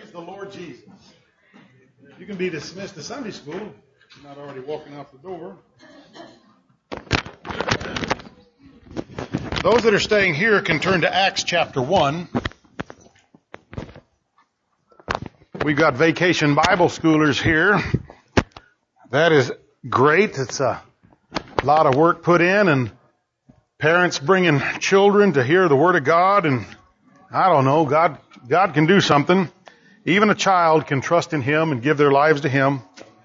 Praise the Lord Jesus. You can be dismissed to Sunday school. You're not already walking out the door. Those that are staying here can turn to Acts chapter 1. We've got vacation Bible schoolers here. That is great. It's a lot of work put in, and parents bringing children to hear the Word of God, and I don't know, God can do something. Even a child can trust in Him and give their lives to Him.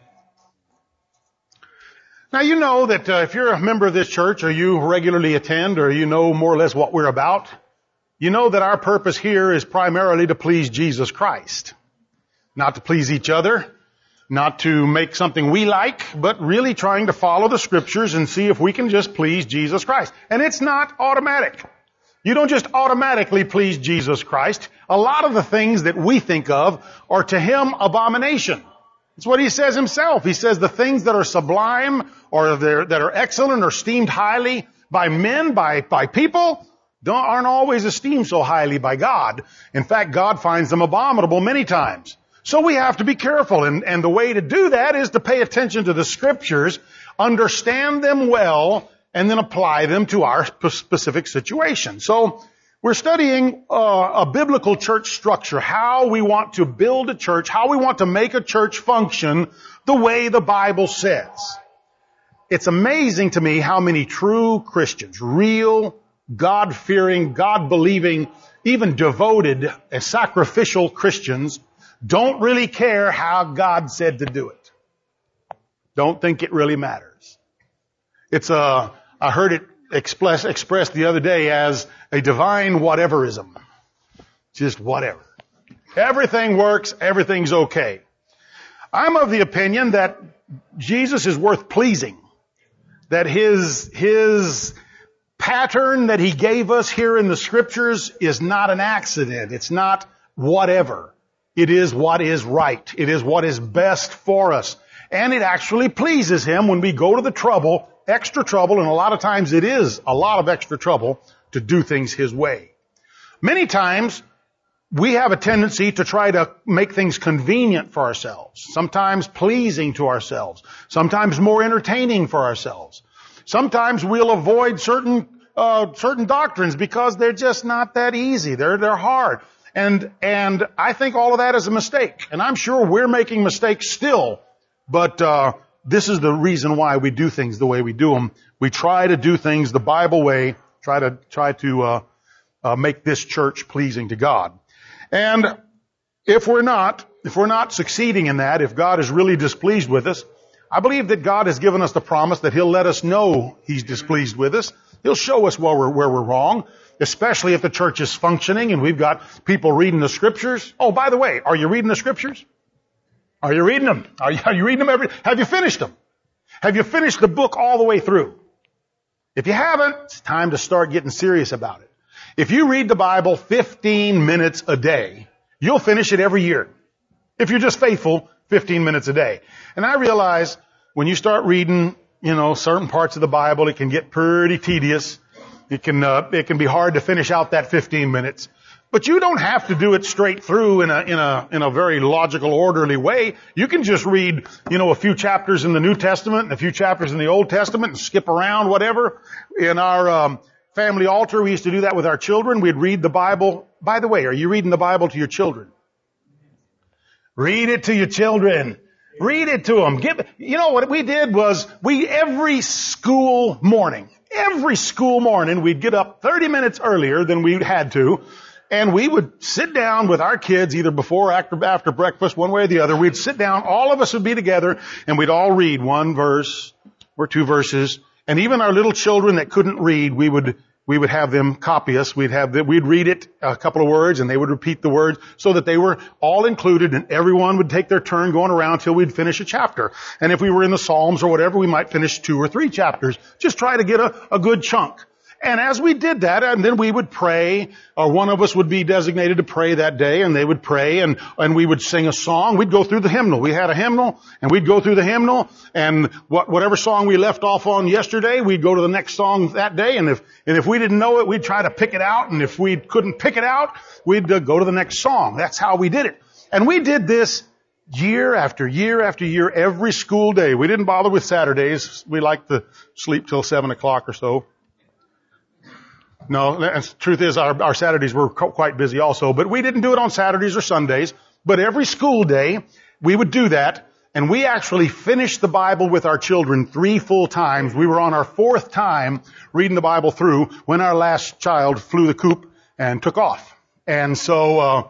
Now you know that if you're a member of this church, or you regularly attend, or you know more or less what we're about, you know that our purpose here is primarily to please Jesus Christ. Not to please each other, not to make something we like, but really trying to follow the Scriptures and see if we can just please Jesus Christ. And it's not automatic. You don't just automatically please Jesus Christ. A lot of the things that we think of are to Him abomination. It's what He says Himself. He says the things that are sublime or that are excellent or esteemed highly by men, by people, aren't always esteemed so highly by God. In fact, God finds them abominable many times. So we have to be careful, and the way to do that is to pay attention to the Scriptures, understand them well, and then apply them to our specific situation. So we're studying a biblical church structure, how we want to build a church, how we want to make a church function the way the Bible says. It's amazing to me how many true Christians, real, God-fearing, God-believing, even devoted, sacrificial Christians don't really care how God said to do it. Don't think it really matters. I heard it expressed the other day as a divine whateverism. Just whatever. Everything works, everything's okay. I'm of the opinion that Jesus is worth pleasing. That His pattern that He gave us here in the Scriptures is not an accident. It's not whatever. It is what is right. It is what is best for us. And it actually pleases Him when we go to the trouble, extra trouble, and a lot of times it is a lot of extra trouble to do things His way. Many times we have a tendency to try to make things convenient for ourselves, sometimes pleasing to ourselves, sometimes more entertaining for ourselves. Sometimes we'll avoid certain doctrines because they're just not that easy. They're hard. And I think all of that is a mistake. And I'm sure we're making mistakes still. But this is the reason why we do things the way we do them. We try to do things the Bible way, try to make this church pleasing to God. And if we're not succeeding in that, if God is really displeased with us, I believe that God has given us the promise that He'll let us know He's displeased with us. He'll show us where we're wrong, especially if the church is functioning and we've got people reading the Scriptures. Oh, by the way, are you reading the Scriptures? Are you reading them? Are you reading them have you finished them? Have you finished the book all the way through? If you haven't, it's time to start getting serious about it. If you read the Bible 15 minutes a day, you'll finish it every year. If you're just faithful, 15 minutes a day. And I realize when you start reading, certain parts of the Bible, it can get pretty tedious. It can be hard to finish out that 15 minutes. But you don't have to do it straight through in a very logical, orderly way. You can just read, a few chapters in the New Testament and a few chapters in the Old Testament and skip around, whatever. In our family altar, we used to do that with our children. We'd read the Bible. By the way, are you reading the Bible to your children? Read it to your children. Read it to them. What we did was every school morning, we'd get up 30 minutes earlier than we had to. And we would sit down with our kids either before or after breakfast, one way or the other. We'd sit down, all of us would be together, and we'd all read one verse or two verses. And even our little children that couldn't read, we would have them copy us. We'd read it a couple of words, and they would repeat the words so that they were all included, and everyone would take their turn going around till we'd finish a chapter. And if we were in the Psalms or whatever, we might finish 2 or 3 chapters. Just try to get a good chunk. And as we did that, and then we would pray, or one of us would be designated to pray that day, and they would pray, and we would sing a song. We'd go through the hymnal. We had a hymnal, and we'd go through the hymnal, and whatever song we left off on yesterday, we'd go to the next song that day, and if we didn't know it, we'd try to pick it out, and if we couldn't pick it out, we'd go to the next song. That's how we did it. And we did this year after year after year, every school day. We didn't bother with Saturdays. We liked to sleep till 7 o'clock or so. No, the truth is our Saturdays were quite busy also, but we didn't do it on Saturdays or Sundays. But every school day, we would do that, and we actually finished the Bible with our children 3 full times. We were on our 4th time reading the Bible through when our last child flew the coop and took off. And so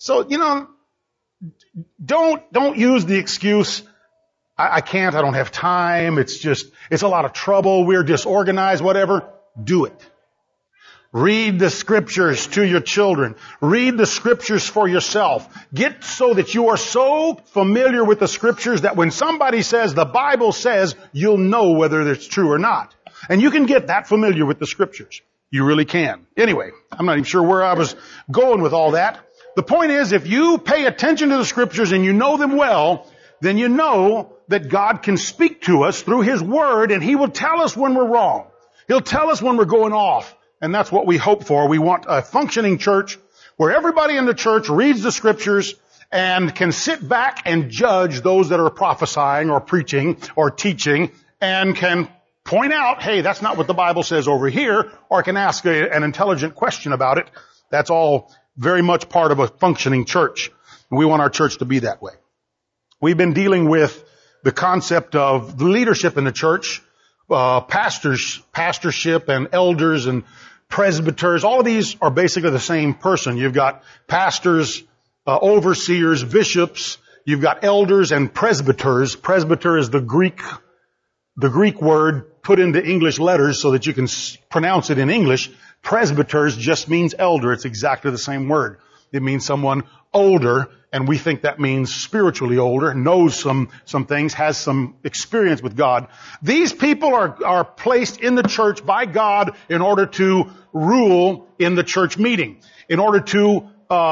don't use the excuse, I can't, I don't have time, it's a lot of trouble, we're disorganized, whatever. Do it. Read the scriptures to your children. Read the scriptures for yourself. Get so that you are so familiar with the scriptures that when somebody says, the Bible says, you'll know whether it's true or not. And you can get that familiar with the scriptures. You really can. Anyway, I'm not even sure where I was going with all that. The point is, if you pay attention to the scriptures and you know them well, then you know that God can speak to us through His Word, and He will tell us when we're wrong. He'll tell us when we're going off. And that's what we hope for. We want a functioning church where everybody in the church reads the scriptures and can sit back and judge those that are prophesying or preaching or teaching, and can point out, hey, that's not what the Bible says over here, or can ask an intelligent question about it. That's all very much part of a functioning church. We want our church to be that way. We've been dealing with the concept of the leadership in the church, pastorship and elders and presbyters. All of these are basically the same person. You've got pastors, overseers, bishops. You've got elders and presbyters. Presbyter is the Greek word put into English letters so that you can pronounce it in English. Presbyters just means elder. It's exactly the same word. It means someone older, and we think that means spiritually older, knows some things, has some experience with God. These people are placed in the church by God in order to rule in the church meeting, in order to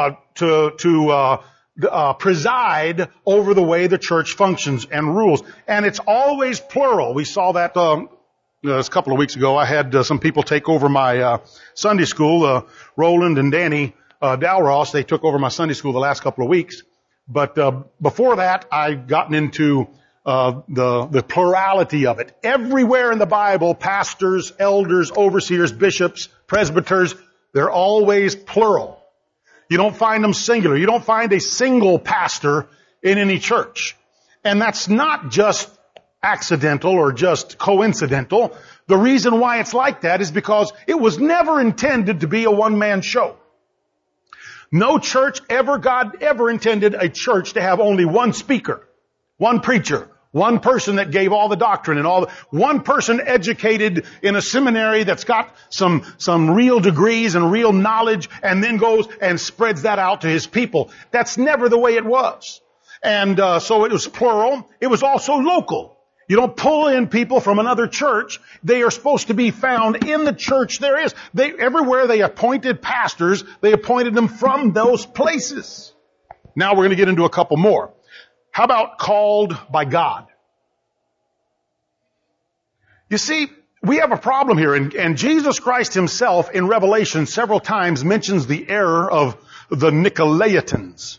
preside over the way the church functions and rules. And it's always plural. We saw that a couple of weeks ago. I had some people take over my Sunday school, Roland and Danny Dalross. They took over my Sunday school the last couple of weeks. But before that, I'd gotten into the plurality of it. Everywhere in the Bible, pastors, elders, overseers, bishops, presbyters, they're always plural. You don't find them singular. You don't find a single pastor in any church. And that's not just accidental or just coincidental. The reason why it's like that is because it was never intended to be a one-man show. No church God ever intended a church to have only one speaker, one preacher, one person that gave all the doctrine and one person educated in a seminary that's got some real degrees and real knowledge, and then goes and spreads that out to his people. That's never the way it was. And so it was plural. It was also local. You don't pull in people from another church. They are supposed to be found in the church there is. Everywhere they appointed pastors, they appointed them from those places. Now we're going to get into a couple more. How about called by God? You see, we have a problem here, and Jesus Christ Himself in Revelation several times mentions the error of the Nicolaitans.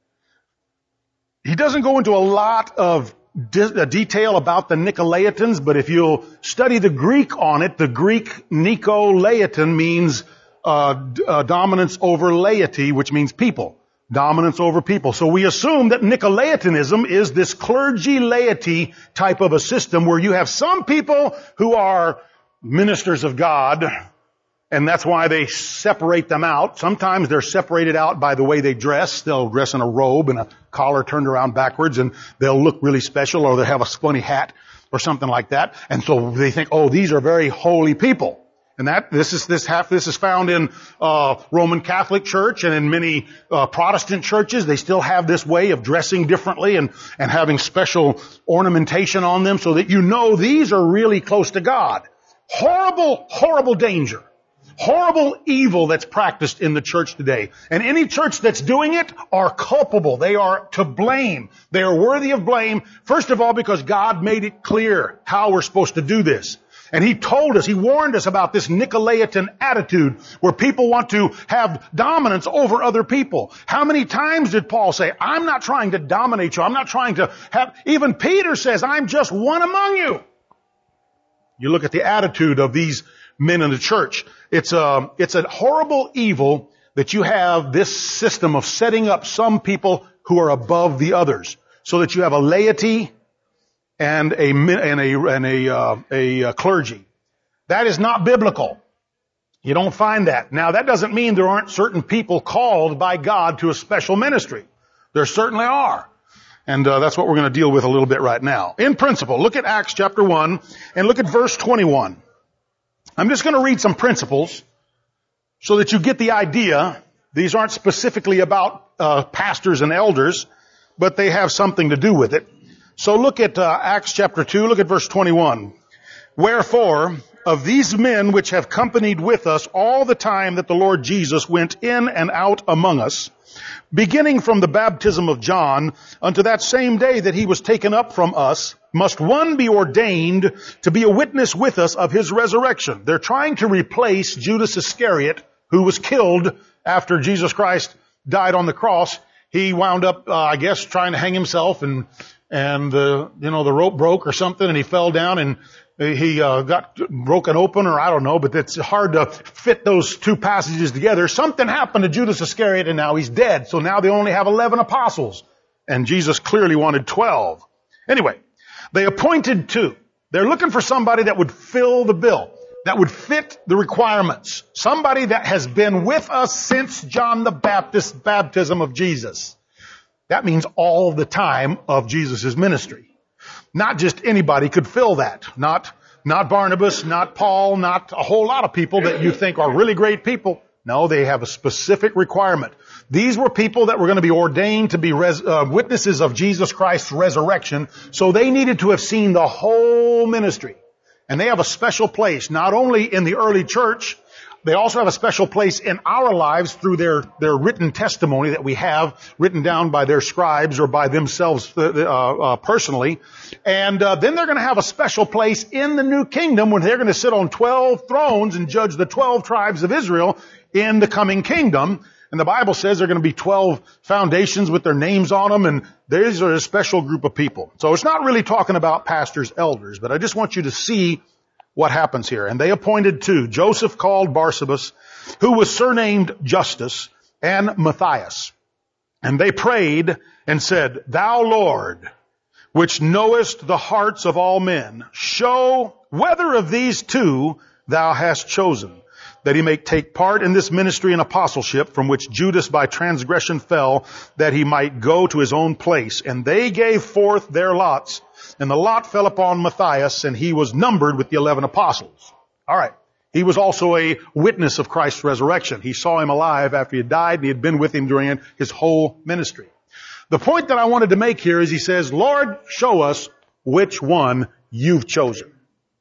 He doesn't go into a lot of detail about the Nicolaitans, but if you'll study the Greek on it, the Greek Nicolaitan means dominance over laity, which means people. Dominance over people. So we assume that Nicolaitanism is this clergy laity type of a system where you have some people who are ministers of God, and that's why they separate them out. Sometimes they're separated out by the way they dress. They'll dress in a robe and a collar turned around backwards, and they'll look really special, or they'll have a funny hat or something like that. And so they think, oh, these are very holy people. And this is found in Roman Catholic Church and in many Protestant churches. They still have this way of dressing differently and having special ornamentation on them so that you know these are really close to God. Horrible, horrible danger. Horrible evil that's practiced in the church today. And any church that's doing it are culpable. They are to blame. They are worthy of blame, first of all, because God made it clear how we're supposed to do this. And he told us, he warned us about this Nicolaitan attitude where people want to have dominance over other people. How many times did Paul say, I'm not trying to dominate you. I'm not trying to have, even Peter says, I'm just one among you. You look at the attitude of these men in the church. It's a horrible evil that you have this system of setting up some people who are above the others so that you have a laity and a clergy. That is not biblical. You don't find that. Now, that doesn't mean there aren't certain people called by God to a special ministry. There certainly are. And that's what we're going to deal with a little bit right now. In principle, look at Acts chapter 1 and look at verse 21. I'm just going to read some principles so that you get the idea. These aren't specifically about pastors and elders, but they have something to do with it. So look at Acts chapter 2, look at verse 21. Wherefore, of these men which have companied with us all the time that the Lord Jesus went in and out among us, beginning from the baptism of John unto that same day that he was taken up from us, must one be ordained to be a witness with us of his resurrection. They're trying to replace Judas Iscariot, who was killed after Jesus Christ died on the cross. He wound up, trying to hang himself and the rope broke or something and he fell down and he got broken open, or I don't know, but it's hard to fit those two passages together. Something happened to Judas Iscariot and now he's dead. So now they only have 11 apostles. And Jesus clearly wanted 12. Anyway, they appointed 2. They're looking for somebody that would fill the bill, that would fit the requirements. Somebody that has been with us since John the Baptist's baptism of Jesus. That means all the time of Jesus' ministry. Not just anybody could fill that. Not Barnabas, not Paul, not a whole lot of people that you think are really great people. No, they have a specific requirement. These were people that were going to be ordained to be witnesses of Jesus Christ's resurrection. So they needed to have seen the whole ministry. And they have a special place, not only in the early church, they also have a special place in our lives through their written testimony that we have written down by their scribes or by themselves personally. And then they're going to have a special place in the new kingdom when they're going to sit on 12 thrones and judge the 12 tribes of Israel in the coming kingdom. And the Bible says there are going to be 12 foundations with their names on them, and these are a special group of people. So it's not really talking about pastors, elders, but I just want you to see what happens here. And they appointed 2, Joseph called Barsabas, who was surnamed Justus, and Matthias. And they prayed and said, Thou Lord, which knowest the hearts of all men, show whether of these 2 thou hast chosen, that he may take part in this ministry and apostleship from which Judas by transgression fell, that he might go to his own place. And they gave forth their lots, and the lot fell upon Matthias, and he was numbered with the 11 apostles. All right. He was also a witness of Christ's resurrection. He saw him alive after he had died, and he had been with him during his whole ministry. The point that I wanted to make here is he says, Lord, show us which one you've chosen.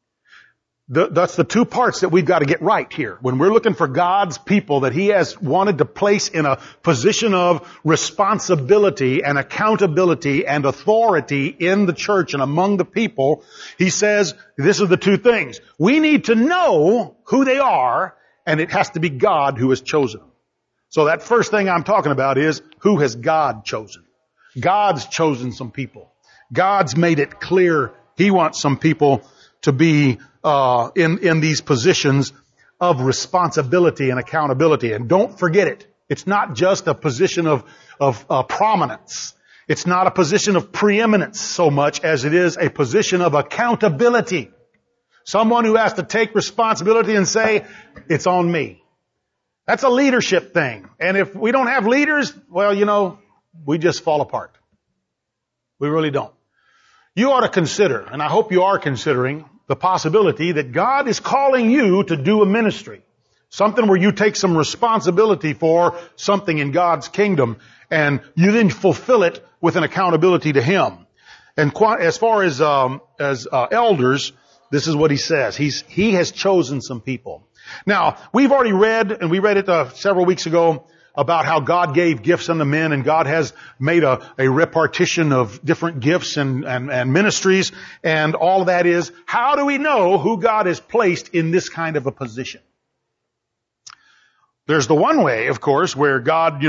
That's the 2 parts that we've got to get right here. When we're looking for God's people that he has wanted to place in a position of responsibility and accountability and authority in the church and among the people, he says, this is the 2 things. We need to know who they are, and it has to be God who has chosen them. So that first thing I'm talking about is, who has God chosen? God's chosen some people. God's made it clear he wants some people to be in these positions of responsibility and accountability. And don't forget it. It's not just a position of prominence. It's not a position of preeminence so much as it is a position of accountability. Someone who has to take responsibility and say, it's on me. That's a leadership thing. And if we don't have leaders, well, we just fall apart. We really don't. You ought to consider, and I hope you are considering, the possibility that God is calling you to do a ministry. Something where you take some responsibility for something in God's kingdom, and you then fulfill it with an accountability to Him. And as far as elders, this is what he says. He has chosen some people. Now, we've already read, and we read it several weeks ago, about how God gave gifts unto men and God has made a repartition of different gifts and ministries, and all of that is, how do we know who God has placed in this kind of a position? There's the one way, of course, where God,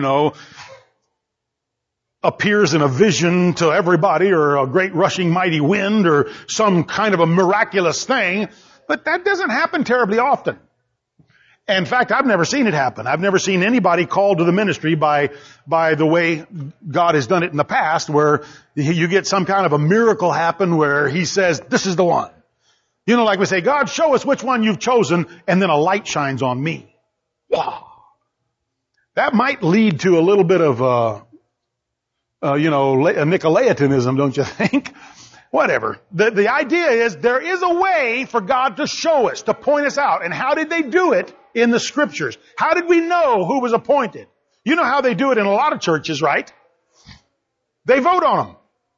appears in a vision to everybody, or a great rushing mighty wind, or some kind of a miraculous thing, but that doesn't happen terribly often. In fact, I've never seen it happen. I've never seen anybody called to the ministry by the way God has done it in the past, where you get some kind of a miracle happen where He says, this is the one. Like we say, God, show us which one you've chosen, and then a light shines on me. Wow. That might lead to a little bit of, a Nicolaitanism, don't you think? Whatever. The idea is there is a way for God to show us, to point us out. And how did they do it in the Scriptures? How did we know who was appointed? You know how they do it in a lot of churches, right? They vote on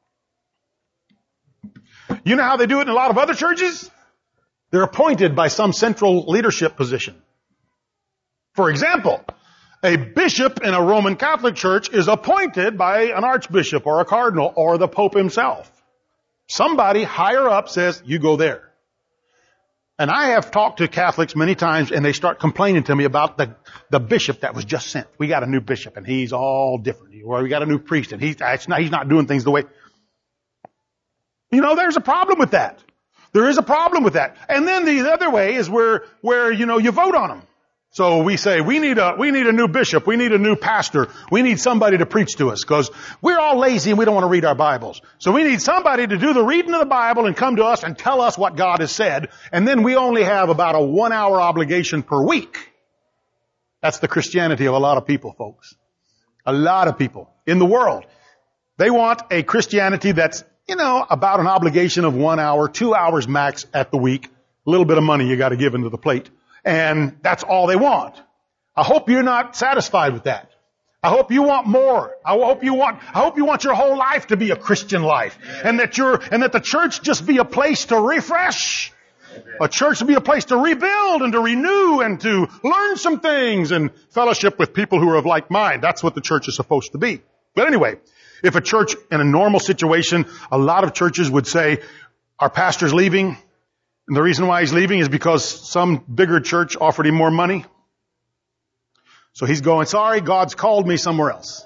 them. You know how they do it in a lot of other churches? They're appointed by some central leadership position. For example, a bishop in a Roman Catholic church is appointed by an archbishop or a cardinal or the Pope himself. Somebody higher up says, you go there. And I have talked to Catholics many times, and they start complaining to me about the bishop that was just sent. We got a new bishop, and he's all different. Or we got a new priest, and he's not doing things the way. There's a problem with that. There is a problem with that. And then the other way is where you vote on them. So we say, we need a new bishop, we need a new pastor, we need somebody to preach to us, because we're all lazy and we don't want to read our Bibles. So we need somebody to do the reading of the Bible and come to us and tell us what God has said, and then we only have about a 1-hour obligation per week. That's the Christianity of a lot of people, folks. A lot of people in the world. They want a Christianity that's, about an obligation of 1 hour, 2 hours max at the week. A little bit of money you got to give into the plate. And that's all they want. I hope you're not satisfied with that. I hope you want more. I hope you want your whole life to be a Christian life. And that the church just be a place to refresh. A church to be a place to rebuild and to renew and to learn some things and fellowship with people who are of like mind. That's what the church is supposed to be. But anyway, if a church in a normal situation, a lot of churches would say, our pastor's leaving. And the reason why he's leaving is because some bigger church offered him more money. So he's going, sorry, God's called me somewhere else.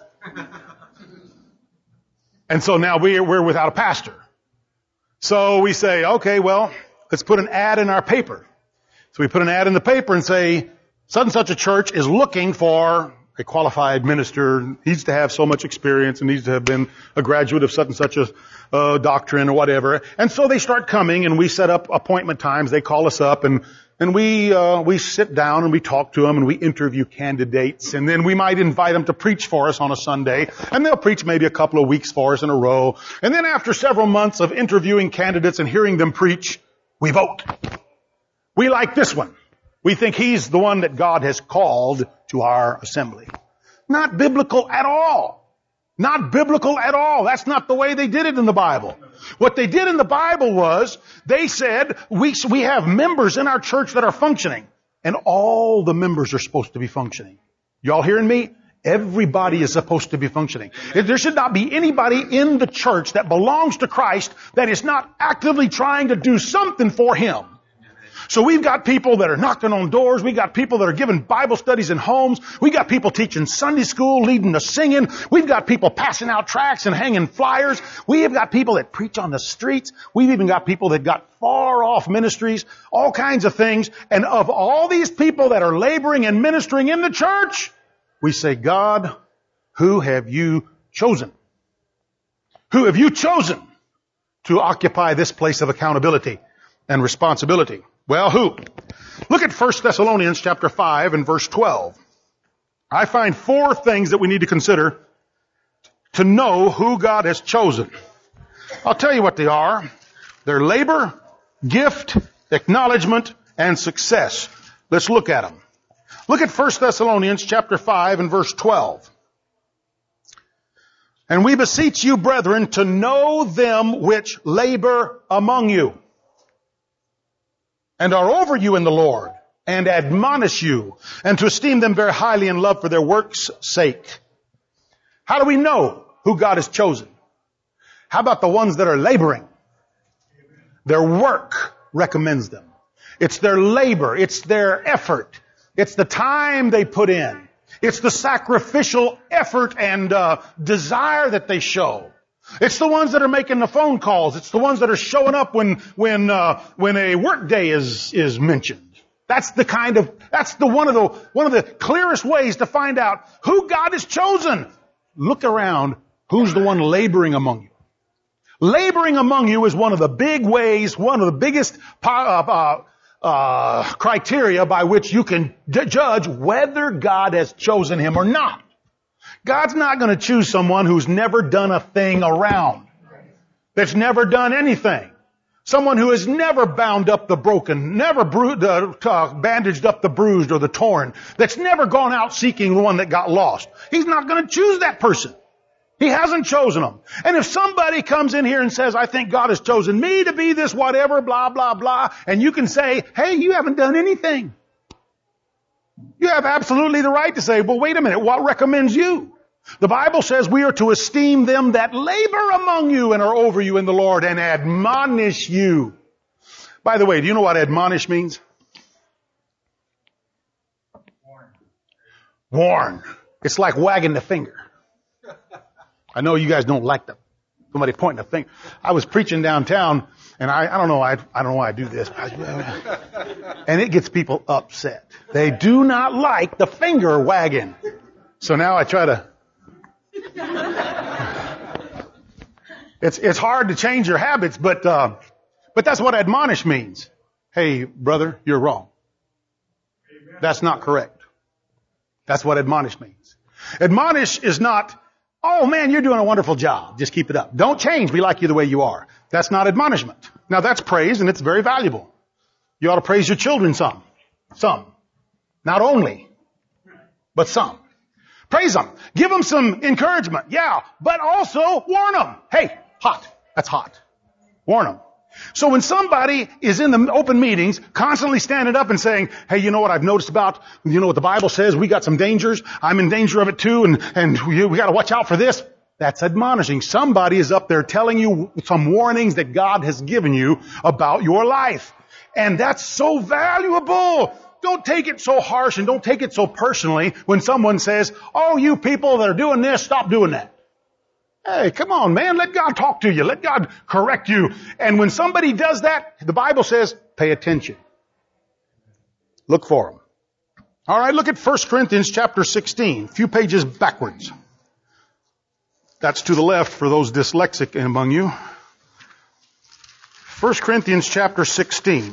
And so now we're without a pastor. So we say, okay, well, let's put an ad in our paper. So we put an ad in the paper and say, such and such a church is looking for a qualified minister, needs to have so much experience and needs to have been a graduate of such and such a doctrine or whatever. And so they start coming, and we set up appointment times. They call us up, and we sit down and we talk to them and we interview candidates, and then we might invite them to preach for us on a Sunday, and they'll preach maybe a couple of weeks for us in a row. And then after several months of interviewing candidates and hearing them preach, we vote. We like this one. We think he's the one that God has called to our assembly. Not biblical at all. Not biblical at all. That's not the way they did it in the Bible. What they did in the Bible was, they said, we have members in our church that are functioning. And all the members are supposed to be functioning. Y'all hearing me? Everybody is supposed to be functioning. There should not be anybody in the church that belongs to Christ that is not actively trying to do something for Him. So we've got people that are knocking on doors. We've got people that are giving Bible studies in homes. We've got people teaching Sunday school, leading to singing. We've got people passing out tracts and hanging flyers. We've got people that preach on the streets. We've even got people that got far off ministries, all kinds of things. And of all these people that are laboring and ministering in the church, we say, God, who have you chosen? Who have you chosen to occupy this place of accountability and responsibility? Well, who? Look at 1 Thessalonians chapter 5 and verse 12. I find 4 things that we need to consider to know who God has chosen. I'll tell you what they are. They're labor, gift, acknowledgement, and success. Let's look at them. Look at 1 Thessalonians chapter 5 and verse 12. And we beseech you, brethren, to know them which labor among you and are over you in the Lord, and admonish you, and to esteem them very highly in love for their work's sake. How do we know who God has chosen? How about the ones that are laboring? Their work recommends them. It's their labor. It's their effort. It's the time they put in. It's the sacrificial effort and desire that they show. It's the ones that are making the phone calls. It's the ones that are showing up when a work day is mentioned. That's one of the clearest ways to find out who God has chosen. Look around. Who's the one laboring among you? Laboring among you is one of the big ways, one of the biggest criteria by which you can judge whether God has chosen him or not. God's not going to choose someone who's never done a thing around, that's never done anything. Someone who has never bound up the broken, never bandaged up the bruised or the torn, that's never gone out seeking the one that got lost. He's not going to choose that person. He hasn't chosen them. And if somebody comes in here and says, I think God has chosen me to be this whatever, blah, blah, blah, and you can say, hey, you haven't done anything. You have absolutely the right to say, well, wait a minute, what recommends you? The Bible says we are to esteem them that labor among you and are over you in the Lord and admonish you. By the way, do you know what admonish means? Warn. It's like wagging the finger. I know you guys don't like somebody pointing a finger. I was preaching downtown, and I don't know why I do this, and it gets people upset. They do not like the finger wagging. So now I try to. It's hard to change your habits, but that's what admonish means. Hey, brother, you're wrong. That's not correct. That's what admonish means. Admonish is not, oh man, you're doing a wonderful job. Just keep it up. Don't change. We like you the way you are. That's not admonishment. Now that's praise, and it's very valuable. You ought to praise your children some. Some. Not only, but some. Praise them. Give them some encouragement. Yeah. But also warn them. Hey, hot. That's hot. Warn them. So when somebody is in the open meetings constantly standing up and saying, hey, you know what I've noticed about, you know what the Bible says, we got some dangers, I'm in danger of it too, and we got to watch out for this. That's admonishing. Somebody is up there telling you some warnings that God has given you about your life. And that's so valuable. Don't take it so harsh and don't take it so personally when someone says, oh, you people that are doing this, stop doing that. Hey, come on, man. Let God talk to you. Let God correct you. And when somebody does that, the Bible says, pay attention. Look for them. All right, look at 1 Corinthians chapter 16, a few pages backwards. That's to the left for those dyslexic among you. 1 Corinthians chapter 16.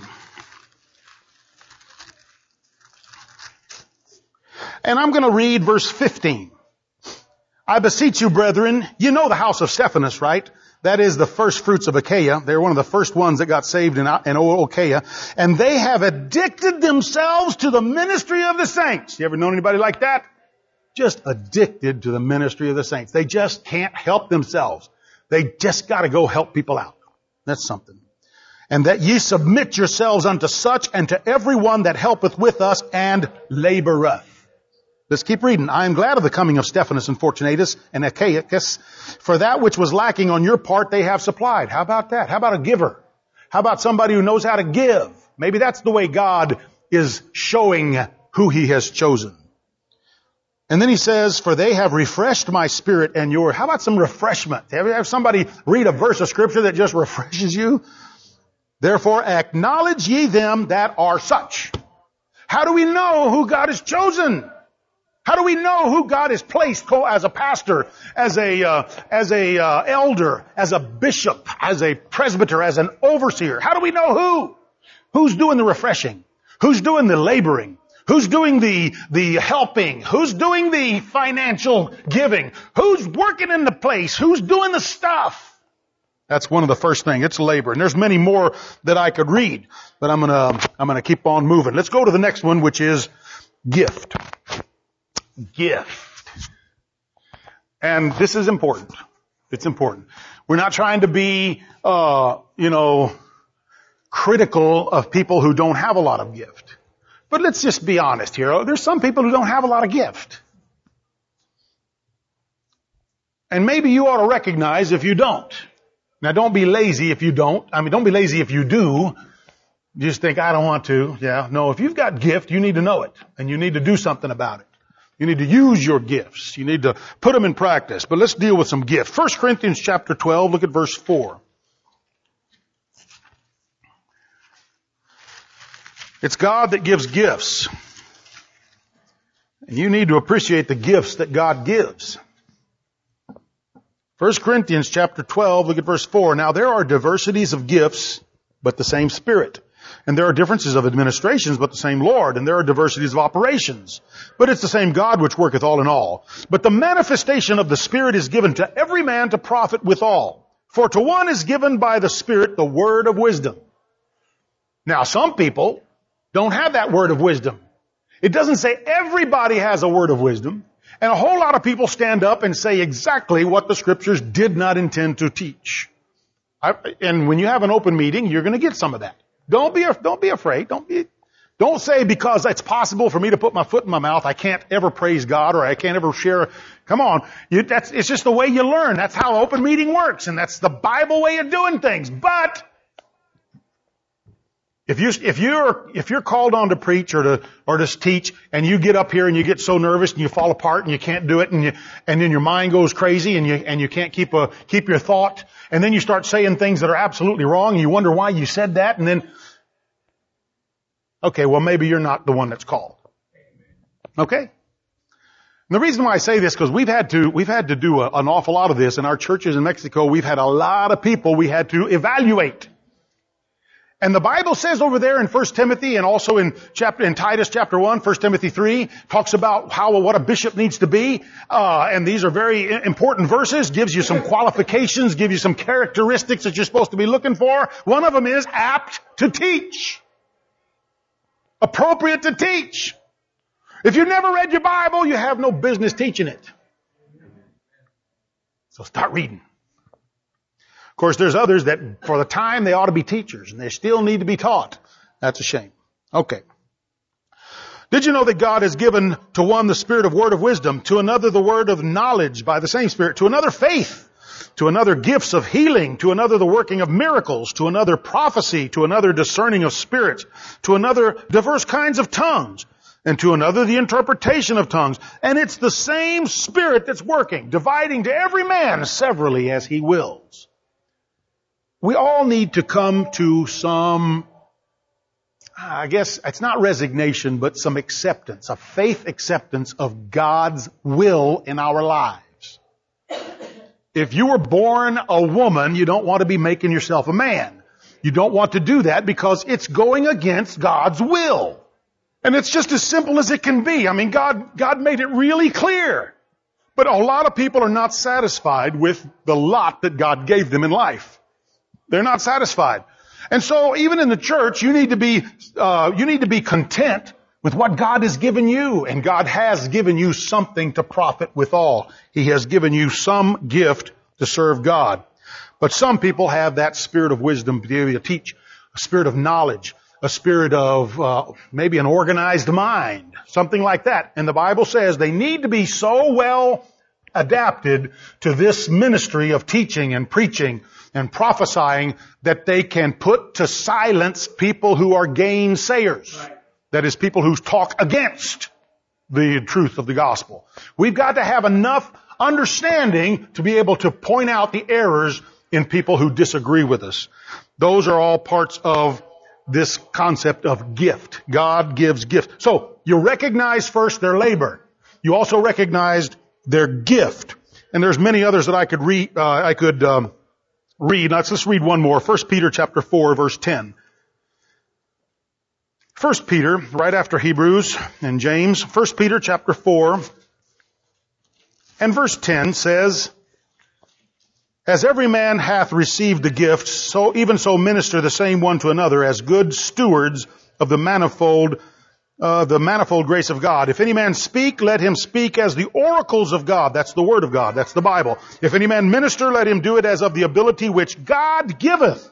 And I'm going to read verse 15. I beseech you, brethren, you know the house of Stephanas, right? That is the first fruits of Achaia. They're one of the first ones that got saved in Achaia. And they have addicted themselves to the ministry of the saints. You ever known anybody like that? Just addicted to the ministry of the saints. They just can't help themselves. They just got to go help people out. That's something. And that ye submit yourselves unto such and to every one that helpeth with us and laboreth. Let's keep reading. I am glad of the coming of Stephanas and Fortunatus and Achaicus, for that which was lacking on your part they have supplied. How about that? How about a giver? How about somebody who knows how to give? Maybe that's the way God is showing who He has chosen. And then he says, for they have refreshed my spirit and your... How about some refreshment? Have somebody read a verse of Scripture that just refreshes you? Therefore acknowledge ye them that are such. How do we know who God has chosen? How do we know who God has placed as a pastor, as a elder, as a bishop, as a presbyter, as an overseer? How do we know who? Who's doing the refreshing? Who's doing the laboring? Who's doing the helping? Who's doing the financial giving? Who's working in the place? Who's doing the stuff? That's one of the first things. It's labor. And there's many more that I could read, but I'm gonna keep on moving. Let's go to the next one, which is gift. Gift. And this is important. It's important. We're not trying to be, critical of people who don't have a lot of gift. But let's just be honest here. There's some people who don't have a lot of gift. And maybe you ought to recognize if you don't. Now don't be lazy if you don't. Don't be lazy if you do. Just think, I don't want to. Yeah. No, if you've got gift, you need to know it. And you need to do something about it. You need to use your gifts. You need to put them in practice. But let's deal with some gifts. 1 Corinthians chapter 12, look at verse 4. It's God that gives gifts. And you need to appreciate the gifts that God gives. 1 Corinthians chapter 12, look at verse 4. Now there are diversities of gifts, but the same Spirit. And there are differences of administrations, but the same Lord. And there are diversities of operations, but it's the same God which worketh all in all. But the manifestation of the Spirit is given to every man to profit withal. For to one is given by the Spirit the word of wisdom. Now some people don't have that word of wisdom. It doesn't say everybody has a word of wisdom. And a whole lot of people stand up and say exactly what the Scriptures did not intend to teach. And when you have an open meeting, you're going to get some of that. Don't be afraid. Don't say because it's possible for me to put my foot in my mouth, I can't ever praise God or I can't ever share. Come on. It's just the way you learn. That's how open meeting works. And that's the Bible way of doing things. But if you're called on to preach or to teach and you get up here and you get so nervous and you fall apart and you can't do it and then your mind goes crazy and you can't keep your thought, and then you start saying things that are absolutely wrong and you wonder why you said that, and then okay, well maybe you're not the one that's called. Okay? And the reason why I say this, because we've had to do an awful lot of this in our churches in Mexico. We've had a lot of people we had to evaluate. And the Bible says over there in 1 Timothy and also in Titus chapter 1, 1 Timothy 3, talks about what a bishop needs to be. And these are very important verses, gives you some qualifications, gives you some characteristics that you're supposed to be looking for. One of them is apt to teach. Appropriate to teach. If you've never read your Bible, you have no business teaching it. So start reading. Of course, there's others that for the time they ought to be teachers and they still need to be taught. That's a shame. Okay. Did you know that God has given to one the spirit of word of wisdom, to another the word of knowledge by the same Spirit, to another faith, to another gifts of healing, to another the working of miracles, to another prophecy, to another discerning of spirits, to another diverse kinds of tongues, and to another the interpretation of tongues. And it's the same Spirit that's working, dividing to every man severally as He wills. We all need to come to some, I guess it's not resignation, but some acceptance, a faith acceptance of God's will in our lives. If you were born a woman, you don't want to be making yourself a man. You don't want to do that because it's going against God's will. And it's just as simple as it can be. God made it really clear. But a lot of people are not satisfied with the lot that God gave them in life. They're not satisfied. And so even in the church, you need to be content with what God has given you. And God has given you something to profit withal. He has given you some gift to serve God. But some people have that spirit of wisdom to be able to teach, a spirit of knowledge, a spirit of maybe an organized mind, something like that. And the Bible says they need to be so well adapted to this ministry of teaching and preaching and prophesying that they can put to silence people who are gainsayers. Right. That is, people who talk against the truth of the gospel. We've got to have enough understanding to be able to point out the errors in people who disagree with us. Those are all parts of this concept of gift. God gives gift. So you recognize first their labor. You also recognized their gift. And there's many others that I could read. Let's read one more. 1 Peter chapter 4, verse 10. 1 Peter, right after Hebrews and James, 1 Peter chapter 4 and verse 10 says, as every man hath received the gift, so even so minister the same one to another as good stewards of the manifold grace of God. If any man speak, let him speak as the oracles of God. That's the Word of God. That's the Bible. If any man minister, let him do it as of the ability which God giveth,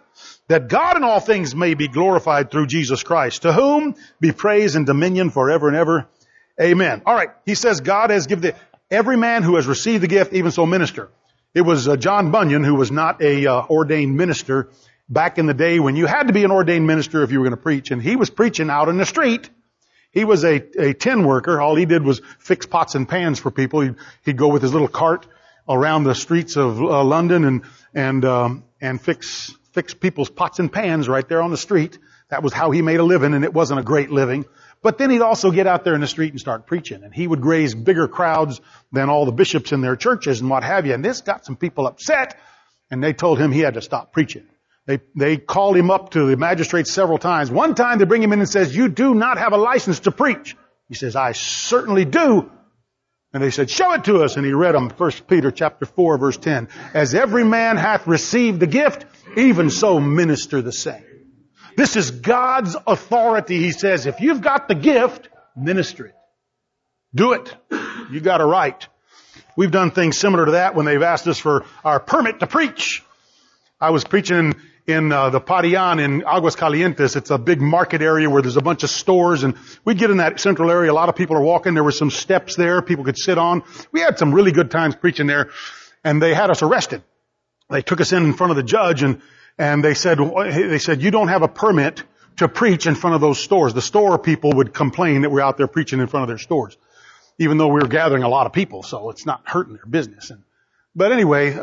that God in all things may be glorified through Jesus Christ, to whom be praise and dominion forever and ever. Amen. All right. He says God has given every man who has received the gift, even so minister. It was John Bunyan, who was not a ordained minister back in the day when you had to be an ordained minister if you were going to preach. And he was preaching out in the street. He was a tin worker. All he did was fix pots and pans for people. He'd go with his little cart around the streets of London and fix people's pots and pans right there on the street. That was how he made a living, and it wasn't a great living. But then he'd also get out there in the street and start preaching. And he would raise bigger crowds than all the bishops in their churches and what have you. And this got some people upset, and they told him he had to stop preaching. They called him up to the magistrates several times. One time they bring him in and says, "You do not have a license to preach." He says, "I certainly do." And they said, "Show it to us." And he read them, 1 Peter chapter 4, verse 10. As every man hath received the gift, even so minister the same. This is God's authority. He says, if you've got the gift, minister it. Do it. You got a right. We've done things similar to that when they've asked us for our permit to preach. I was preaching in the Parian in Aguascalientes. It's a big market area where there's a bunch of stores, and we'd get in that central area. A lot of people are walking. There were some steps there people could sit on. We had some really good times preaching there, and they had us arrested. They took us in front of the judge, and they said, "You don't have a permit to preach in front of those stores." The store people would complain that we're out there preaching in front of their stores, even though we were gathering a lot of people, so it's not hurting their business. But anyway,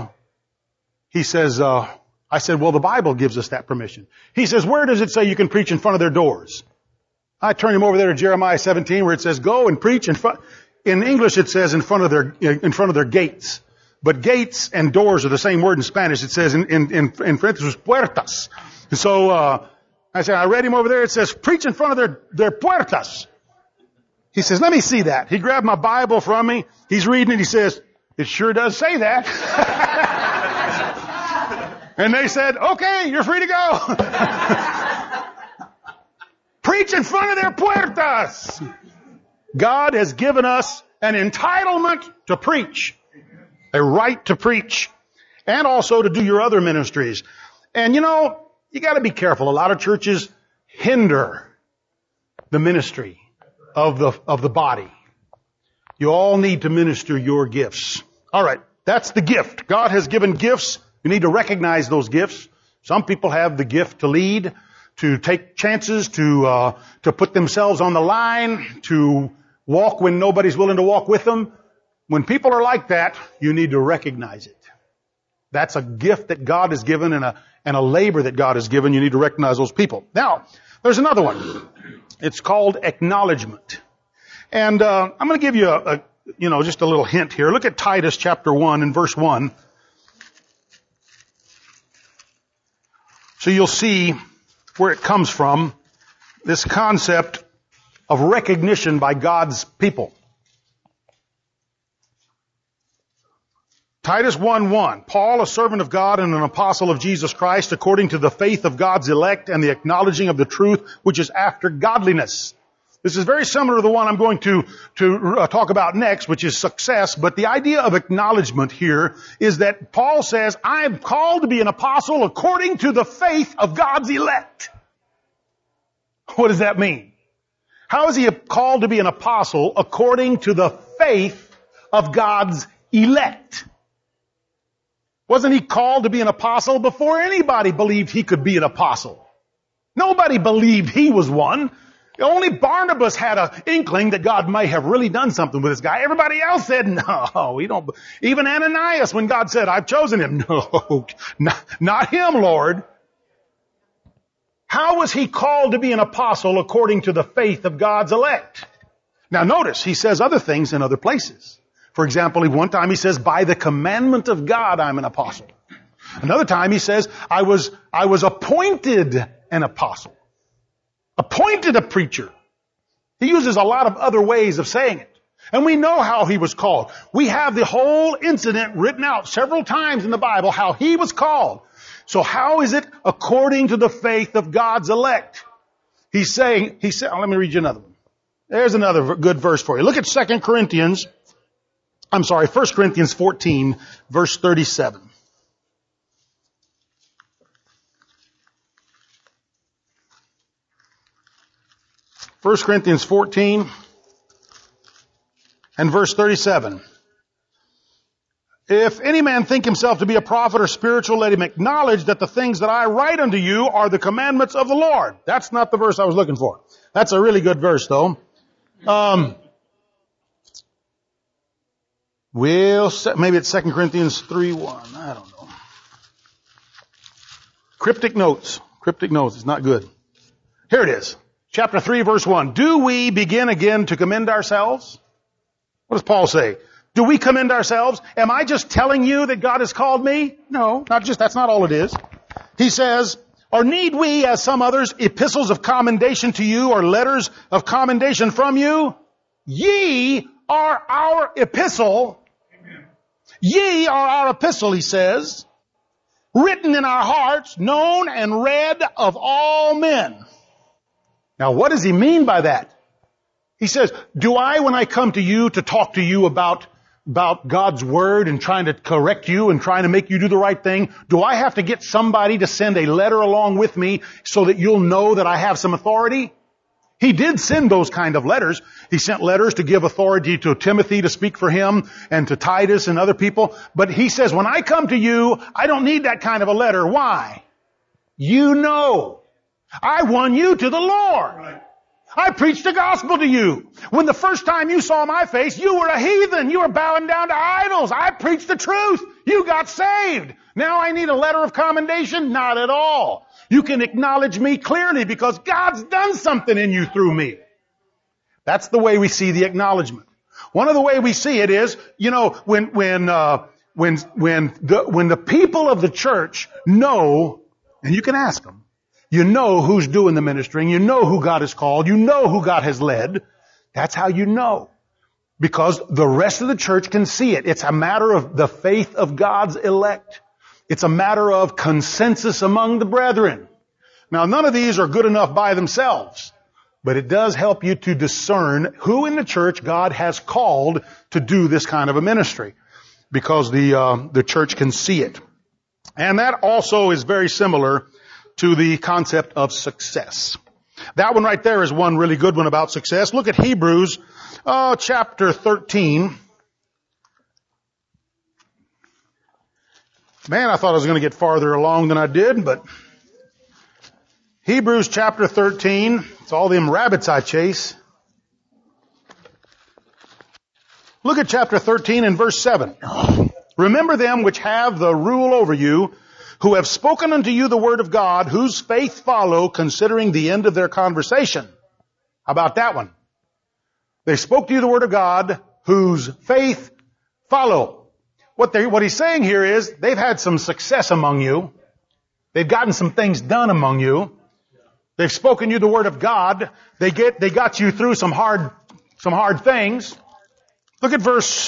he says, I said, "Well, the Bible gives us that permission." He says, "Where does it say you can preach in front of their doors?" I turned him over there to Jeremiah 17, where it says, "Go and preach in front." In English, it says in front of their gates. But gates and doors are the same word in Spanish. It says in parentheses, puertas. And so, I said, I read him over there. It says, preach in front of their puertas. He says, "Let me see that." He grabbed my Bible from me. He's reading it. He says, "It sure does say that." And they said, "Okay, you're free to go." Preach in front of their puertas. God has given us an entitlement to preach. A right to preach. And also to do your other ministries. And you gotta be careful. A lot of churches hinder the ministry of the body. You all need to minister your gifts. Alright, that's the gift. God has given gifts. You need to recognize those gifts. Some people have the gift to lead, to take chances, to put themselves on the line, to walk when nobody's willing to walk with them. When people are like that, you need to recognize it. That's a gift that God has given and a labor that God has given. You need to recognize those people. Now, there's another one. It's called acknowledgement. And I'm going to give you just a little hint here. Look at Titus chapter 1 and verse 1. So you'll see where it comes from, this concept of recognition by God's people. Titus 1:1, Paul, a servant of God and an apostle of Jesus Christ, according to the faith of God's elect and the acknowledging of the truth, which is after godliness. This is very similar to the one I'm going to talk about next, which is success. But the idea of acknowledgement here is that Paul says, I am called to be an apostle according to the faith of God's elect. What does that mean? How is he called to be an apostle according to the faith of God's elect? Wasn't he called to be an apostle before anybody believed he could be an apostle? Nobody believed he was one. Only Barnabas had an inkling that God may have really done something with this guy. Everybody else said, no, we don't. Even Ananias, when God said, I've chosen him. No, not him, Lord. How was he called to be an apostle according to the faith of God's elect? Now notice, he says other things in other places. For example, one time he says, by the commandment of God, I'm an apostle. Another time he says, I was appointed an apostle. Appointed a preacher. He uses a lot of other ways of saying it. And we know how he was called. We have the whole incident written out several times in the Bible, how he was called. So how is it according to the faith of God's elect? He said, let me read you another one. There's another good verse for you. Look at 1 Corinthians 14, verse 37. 1 Corinthians 14 and verse 37. If any man think himself to be a prophet or spiritual, let him acknowledge that the things that I write unto you are the commandments of the Lord. That's not the verse I was looking for. That's a really good verse though. Maybe it's 2 Corinthians 3:1. I don't know. Cryptic notes. It's not good. Here it is. Chapter 3 verse 1. Do we begin again to commend ourselves? What does Paul say? Do we commend ourselves? Am I just telling you that God has called me? No, that's not all it is. He says, or need we, as some others, epistles of commendation to you or letters of commendation from you? Ye are our epistle. Amen. Ye are our epistle, he says, written in our hearts, known and read of all men. Now what does he mean by that? He says, do I, when I come to you to talk to you about God's Word and trying to correct you and trying to make you do the right thing, do I have to get somebody to send a letter along with me so that you'll know that I have some authority? He did send those kind of letters. He sent letters to give authority to Timothy to speak for him and to Titus and other people. But he says, when I come to you, I don't need that kind of a letter. Why? You know. I won you to the Lord. Right. I preached the gospel to you. When the first time you saw my face, you were a heathen. You were bowing down to idols. I preached the truth. You got saved. Now I need a letter of commendation? Not at all. You can acknowledge me clearly because God's done something in you through me. That's the way we see the acknowledgement. One of the way we see it is, when the people of the church know, and you can ask them, you know who's doing the ministering. You know who God has called. You know who God has led. That's how you know. Because the rest of the church can see it. It's a matter of the faith of God's elect. It's a matter of consensus among the brethren. Now, none of these are good enough by themselves. But it does help you to discern who in the church God has called to do this kind of a ministry. Because the church can see it. And that also is very similar to the concept of success. That one right there is one really good one about success. Look at Hebrews chapter 13. Man, I thought I was going to get farther along than I did, but Hebrews chapter 13, it's all them rabbits I chase. Look at chapter 13 and verse 7. Remember them which have the rule over you, who have spoken unto you the word of God, whose faith follow, considering the end of their conversation. How about that one? They spoke to you the word of God, whose faith follow. What he's saying here is, they've had some success among you. They've gotten some things done among you. They've spoken you the word of God. They got you through some hard things. Look at verse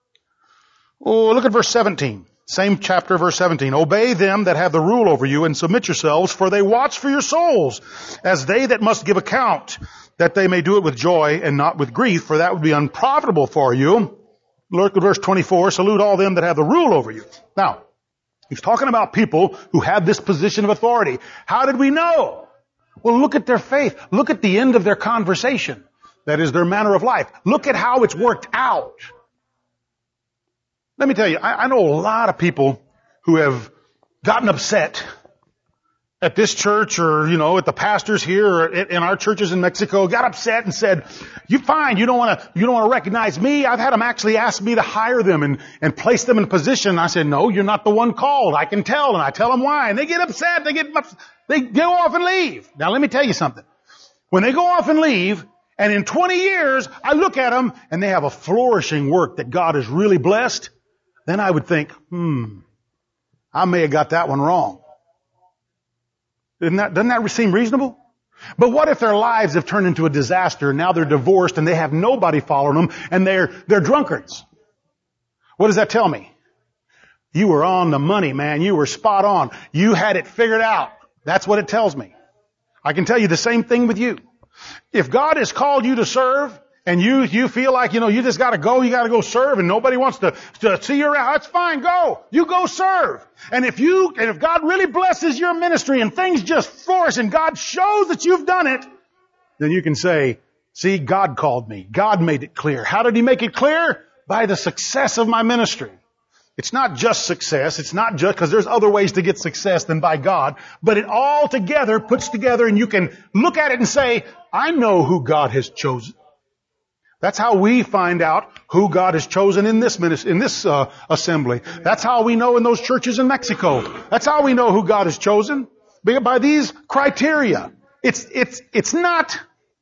17. Same chapter, verse 17. Obey them that have the rule over you and submit yourselves, for they watch for your souls, as they that must give account, that they may do it with joy and not with grief, for that would be unprofitable for you. Look at verse 24. Salute all them that have the rule over you. Now, he's talking about people who have this position of authority. How did we know? Well, look at their faith. Look at the end of their conversation. That is their manner of life. Look at how it's worked out. Let me tell you, I know a lot of people who have gotten upset at this church or, at the pastors here or in our churches in Mexico, got upset and said, you don't want to recognize me. I've had them actually ask me to hire them and place them in a position. And I said, no, you're not the one called. I can tell. And I tell them why. And they get upset. They go off and leave. Now let me tell you something. When they go off and leave, and in 20 years, I look at them and they have a flourishing work that God has really blessed, then I would think, I may have got that one wrong. Doesn't that seem reasonable? But what if their lives have turned into a disaster and now they're divorced and they have nobody following them and they're drunkards? What does that tell me? You were on the money, man. You were spot on. You had it figured out. That's what it tells me. I can tell you the same thing with you. If God has called you to serve and you feel like, you just gotta go serve and nobody wants to see you around, that's fine, go. You go serve. And if God really blesses your ministry and things just flourish and God shows that you've done it, then you can say, see, God called me. God made it clear. How did He make it clear? By the success of my ministry. It's not just success. It's not just because there's other ways to get success than by God, but it all together puts together, and you can look at it and say, I know who God has chosen. That's how we find out who God has chosen in this assembly. That's how we know in those churches in Mexico. That's how we know who God has chosen. By these criteria. It's not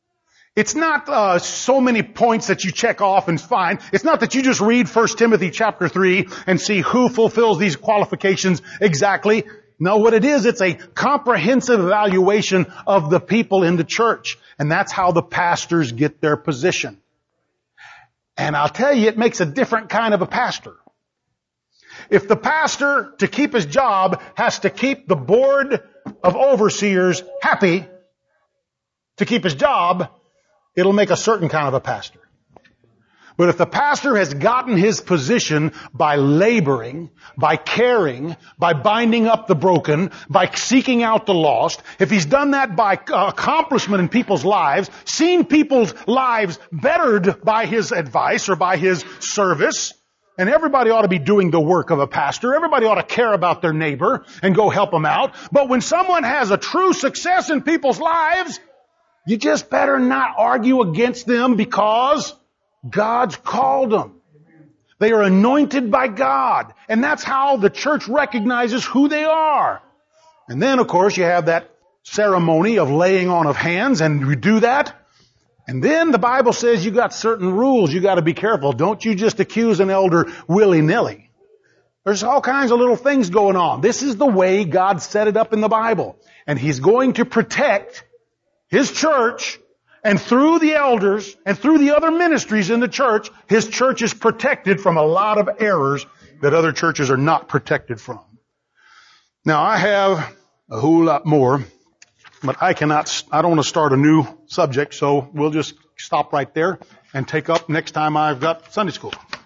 so many points that you check off and find. It's not that you just read 1 Timothy chapter 3 and see who fulfills these qualifications exactly. No, what it is, it's a comprehensive evaluation of the people in the church. And that's how the pastors get their position. And I'll tell you, it makes a different kind of a pastor. If the pastor, to keep his job, has to keep the board of overseers happy to keep his job, it'll make a certain kind of a pastor. But if the pastor has gotten his position by laboring, by caring, by binding up the broken, by seeking out the lost, if he's done that by accomplishment in people's lives, seen people's lives bettered by his advice or by his service, and everybody ought to be doing the work of a pastor. Everybody ought to care about their neighbor and go help them out. But when someone has a true success in people's lives, you just better not argue against them because God's called them. They are anointed by God. And that's how the church recognizes who they are. And then, of course, you have that ceremony of laying on of hands, and you do that. And then the Bible says you got certain rules you got to be careful. Don't you just accuse an elder willy-nilly. There's all kinds of little things going on. This is the way God set it up in the Bible. And He's going to protect His church, and through the elders and through the other ministries in the church, His church is protected from a lot of errors that other churches are not protected from. Now, I have a whole lot more, but I don't want to start a new subject, so we'll just stop right there and take up next time I've got Sunday school.